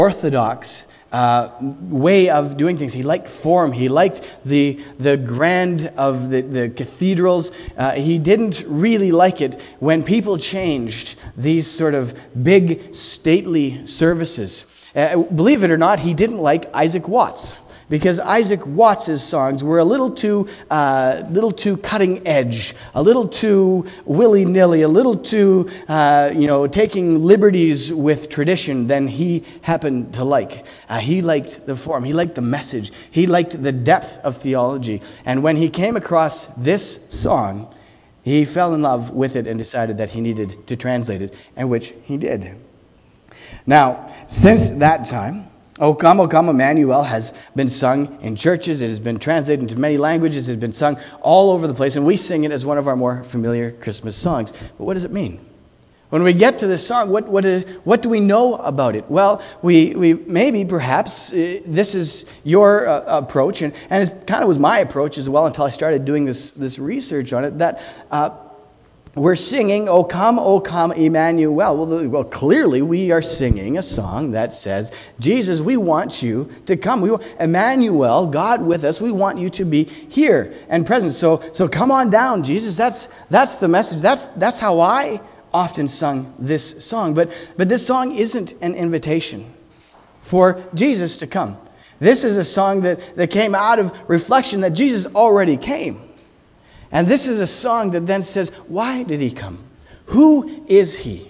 orthodox way of doing things. He liked form. He liked the grand of the cathedrals. He didn't really like it when people changed these sort of big, stately services. Believe it or not, he didn't like Isaac Watts, because Isaac Watts' songs were a little too cutting edge, a little too willy-nilly, a little too, taking liberties with tradition than he happened to like. He liked the form. He liked the message. He liked the depth of theology. And when he came across this song, he fell in love with it and decided that he needed to translate it, and which he did. Now, since that time, O Come, Emmanuel has been sung in churches. It has been translated into many languages. It has been sung all over the place, and we sing it as one of our more familiar Christmas songs. But what does it mean? When we get to this song, what do we know about it? Well, we maybe, perhaps, this is your approach, and it kind of was my approach as well until I started doing this research on it, that we're singing, O come, Emmanuel. Well, clearly we are singing a song that says, Jesus, we want you to come. Emmanuel, God with us, we want you to be here and present. So come on down, Jesus. That's the message. That's how I often sung this song. But this song isn't an invitation for Jesus to come. This is a song that came out of reflection that Jesus already came. And this is a song that then says, why did he come? Who is he?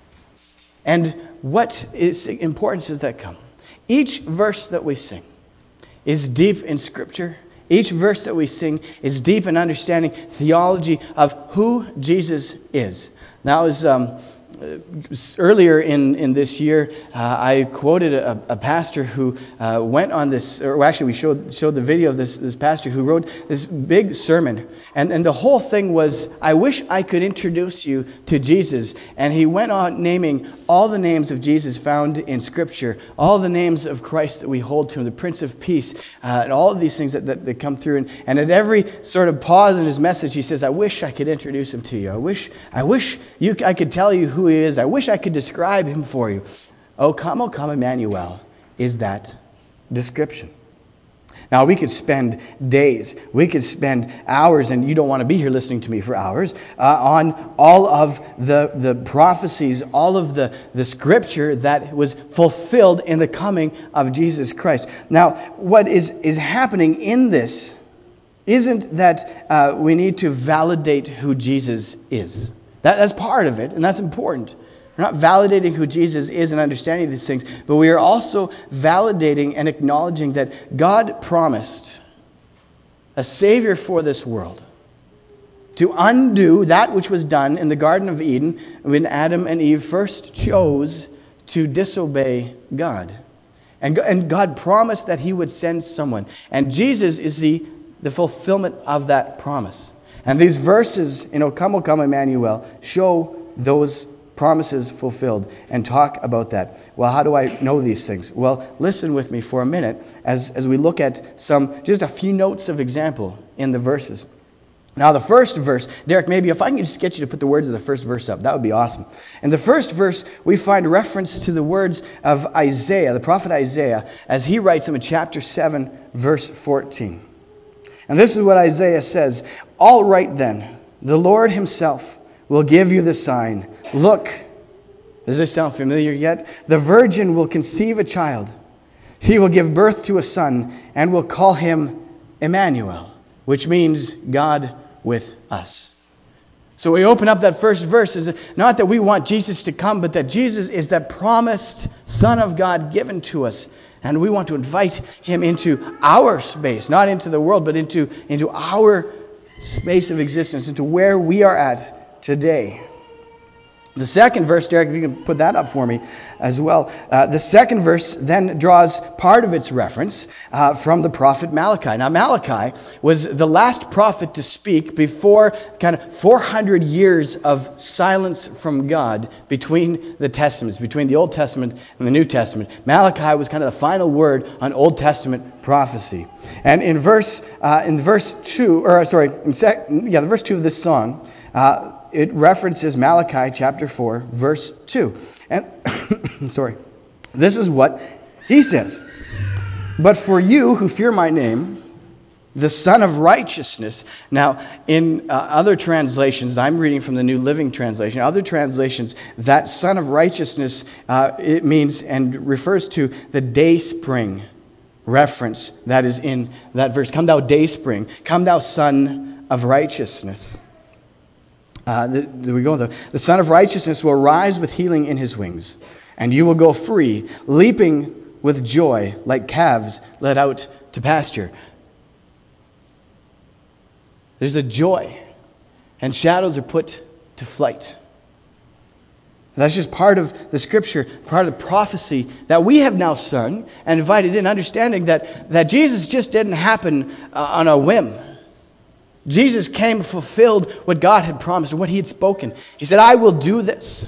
And what importance does that come? Each verse that we sing is deep in Scripture. Each verse that we sing is deep in understanding theology of who Jesus is. Now, earlier in this year, I quoted a pastor who went on this, or actually we showed the video of this pastor who wrote this big sermon. And the whole thing was, I wish I could introduce you to Jesus. And he went on naming all the names of Jesus found in Scripture, all the names of Christ that we hold to him, the Prince of Peace, and all of these things that come through. And at every sort of pause in his message, he says, I wish I could introduce him to you. I wish I could tell you who he is. I wish I could describe him for you. O come, Emmanuel, is that description. Now, we could spend days, we could spend hours, and you don't want to be here listening to me for hours, on all of the prophecies, all of the Scripture that was fulfilled in the coming of Jesus Christ. Now, what is happening in this isn't that we need to validate who Jesus is. That's part of it, and that's important. We're not validating who Jesus is and understanding these things, but we are also validating and acknowledging that God promised a Savior for this world to undo that which was done in the Garden of Eden when Adam and Eve first chose to disobey God. And God promised that he would send someone. And Jesus is the fulfillment of that promise. And these verses in O come, Emmanuel show those promises fulfilled and talk about that. Well, how do I know these things? Well, listen with me for a minute as we look at just a few notes of example in the verses. Now, the first verse, Derek, maybe if I can just get you to put the words of the first verse up, that would be awesome. In the first verse, we find reference to the words of Isaiah, the prophet Isaiah, as he writes them in chapter 7, verse 14. And this is what Isaiah says, All right then, the Lord himself will give you the sign. Look, does this sound familiar yet? The virgin will conceive a child. She will give birth to a son and will call him Emmanuel, which means God with us. So we open up that first verse. Is not that we want Jesus to come, but that Jesus is that promised Son of God given to us. And we want to invite him into our space, not into the world, but into our space of existence, into where we are at today. The second verse, Derek, if you can put that up for me as well. The second verse then draws part of its reference from the prophet Malachi. Now, Malachi was the last prophet to speak before kind of 400 years of silence from God between the Testaments, between the Old Testament and the New Testament. Malachi was kind of the final word on Old Testament prophecy. And in verse 2 of this song, it references Malachi chapter 4, verse 2. And, this is what He says, "But for you who fear my name, the Son of Righteousness." Now, in other translations, I'm reading from the New Living Translation. Other translations, that Son of Righteousness, it means and refers to the day spring reference that is in that verse. "Come thou day spring, come thou Son of Righteousness." There we go. The Son of Righteousness will rise with healing in his wings, and you will go free, leaping with joy like calves led out to pasture. There's a joy, and shadows are put to flight. That's just part of the Scripture, part of the prophecy that we have now sung and invited in, understanding that Jesus just didn't happen on a whim. Jesus came and fulfilled what God had promised and what he had spoken. He said, "I will do this."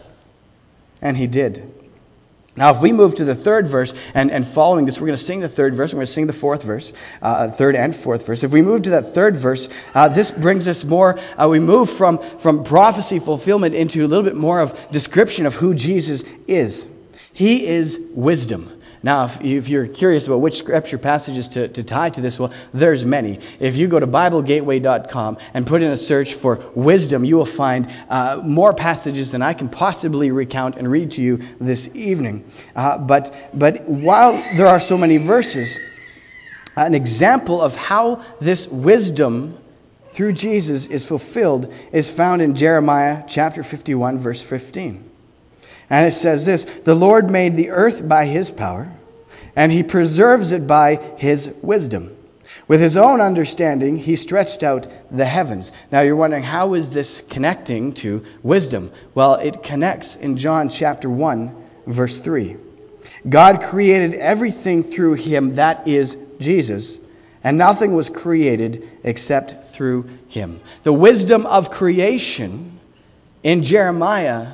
And he did. Now, if we move to the third verse, and following this, we're going to sing the third verse, and we're going to sing the fourth verse, third and fourth verse. If we move to that third verse, this brings us more, we move from prophecy fulfillment into a little bit more of description of who Jesus is. He is wisdom. Now, if you're curious about which scripture passages to tie to this, well, there's many. If you go to BibleGateway.com and put in a search for wisdom, you will find more passages than I can possibly recount and read to you this evening. But while there are so many verses, an example of how this wisdom through Jesus is fulfilled is found in Jeremiah chapter 51, verse 15. And it says this, "The Lord made the earth by his power, and he preserves it by his wisdom. With his own understanding, he stretched out the heavens." Now you're wondering, how is this connecting to wisdom? Well, it connects in John chapter 1, verse 3. "God created everything through him," that is Jesus, "and nothing was created except through him." The wisdom of creation in Jeremiah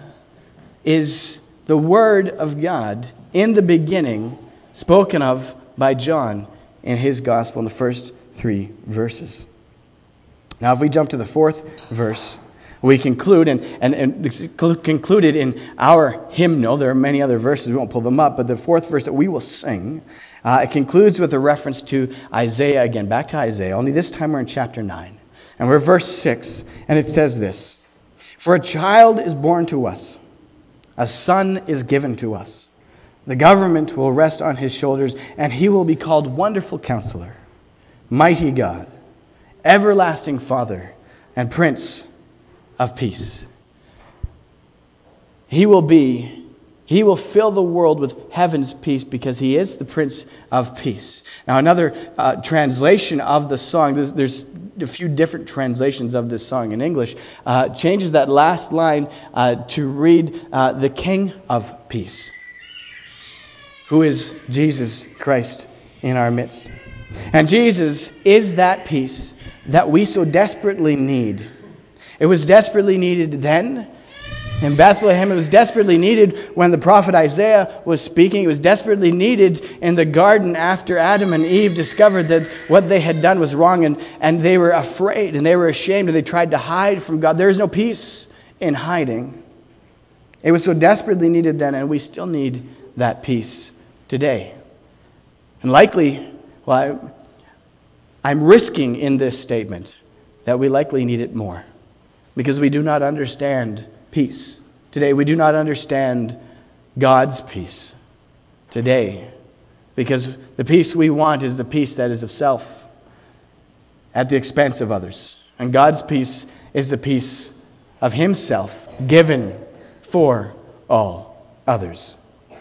is the Word of God in the beginning, spoken of by John in his gospel in the first 3 verses. Now, if we jump to the fourth verse, we conclude, and concluded in our hymnal. There are many other verses, we won't pull them up, but the fourth verse that we will sing, it concludes with a reference to Isaiah again, back to Isaiah, only this time we're in chapter 9. And we're verse 6, and it says this, "For a child is born to us, a son is given to us. The government will rest on his shoulders, and he will be called Wonderful Counselor, Mighty God, Everlasting Father, and Prince of Peace." He will fill the world with heaven's peace because he is the Prince of Peace. Now, another translation of the song, there's a few different translations of this song in English, changes that last line to read, "the King of Peace," who is Jesus Christ in our midst. And Jesus is that peace that we so desperately need. It was desperately needed then in Bethlehem. It was desperately needed when the prophet Isaiah was speaking. It was desperately needed in the garden after Adam and Eve discovered that what they had done was wrong, and they were afraid and they were ashamed and they tried to hide from God. There is no peace in hiding. It was so desperately needed then, and we still need that peace today. And likely, well, I'm risking in this statement that we likely need it more because we do not understand peace today. We do not understand God's peace today because the peace we want is the peace that is of self at the expense of others. And God's peace is the peace of himself given for all others.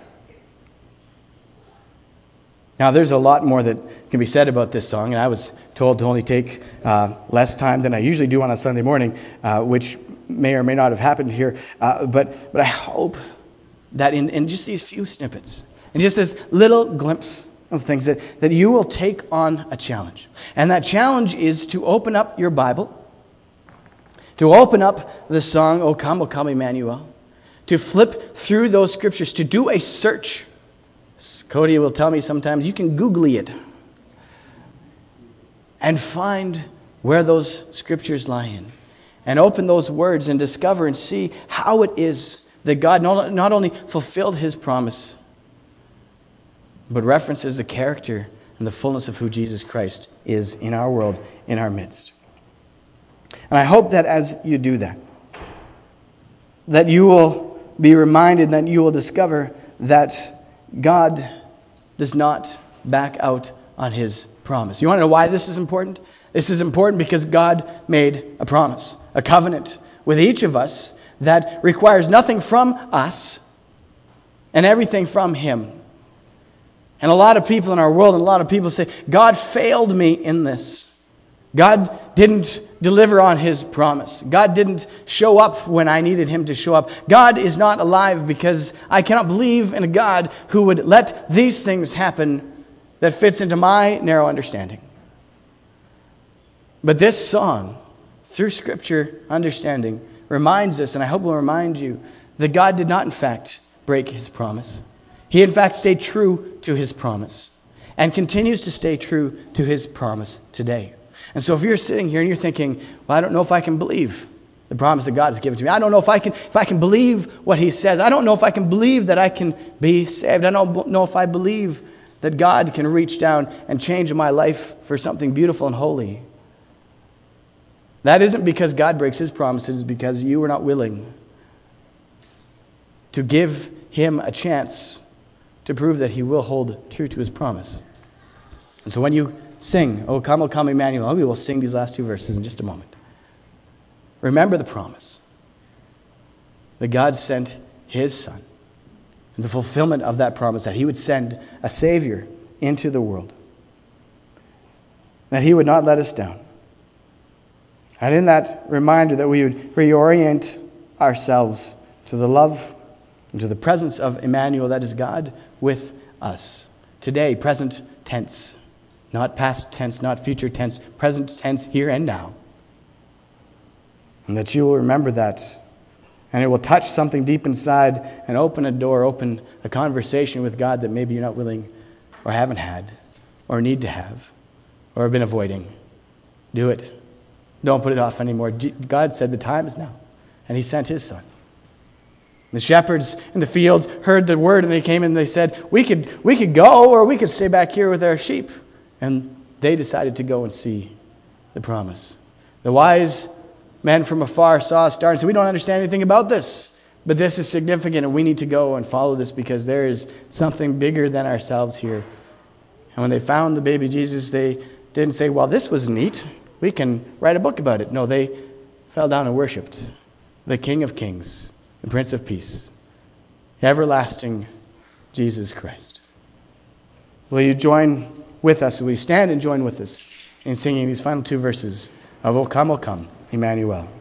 Now, there's a lot more that can be said about this song, and I was told to only take less time than I usually do on a Sunday morning, which may or may not have happened here. But I hope that in just these few snippets, and just this little glimpse of things, that you will take on a challenge. And that challenge is to open up your Bible, to open up the song, O Come, Emmanuel, to flip through those scriptures, to do a search. Cody will tell me sometimes you can Googly it and find where those scriptures lie in and open those words and discover and see how it is that God not only fulfilled his promise, but references the character and the fullness of who Jesus Christ is in our world, in our midst. And I hope that as you do that, that you will be reminded, that you will discover that God does not back out on his promise. You want to know why this is important? This is important because God made a promise, a covenant with each of us that requires nothing from us and everything from him. And a lot of people in our world, and a lot of people say, God failed me in this. God didn't deliver on his promise. God didn't show up when I needed him to show up. God is not alive because I cannot believe in a God who would let these things happen that fits into my narrow understanding. But this song, through Scripture understanding, reminds us, and I hope will remind you, that God did not in fact break his promise. He in fact stayed true to his promise and continues to stay true to his promise today. And so if you're sitting here and you're thinking, well, I don't know if I can believe the promise that God has given to me. I don't know if I can believe what he says. I don't know if I can believe that I can be saved. I don't know if I believe that God can reach down and change my life for something beautiful and holy. That isn't because God breaks his promises, it's because you were not willing to give him a chance to prove that he will hold true to his promise. And so when you sing, O come, Emmanuel, we will sing these last two verses in just a moment. Remember the promise that God sent his Son, and the fulfillment of that promise that he would send a Savior into the world, that he would not let us down. And in that reminder that we would reorient ourselves to the love and to the presence of Emmanuel, that is God with us. Today, present tense. Not past tense, not future tense, present tense, here and now. And that you will remember that. And it will touch something deep inside and open a door, open a conversation with God that maybe you're not willing or haven't had or need to have or have been avoiding. Do it. Don't put it off anymore. God said the time is now. And he sent his Son. The shepherds in the fields heard the word and they came and they said, we could go or we could stay back here with our sheep. And they decided to go and see the promise. The wise men from afar saw a star and said, we don't understand anything about this, but this is significant and we need to go and follow this because there is something bigger than ourselves here. And when they found the baby Jesus, they didn't say, well, this was neat. We can write a book about it. No, they fell down and worshipped the King of Kings, the Prince of Peace, everlasting Jesus Christ. Will you join with us? Will you stand and join with us in singing these final two verses of O come, Emmanuel?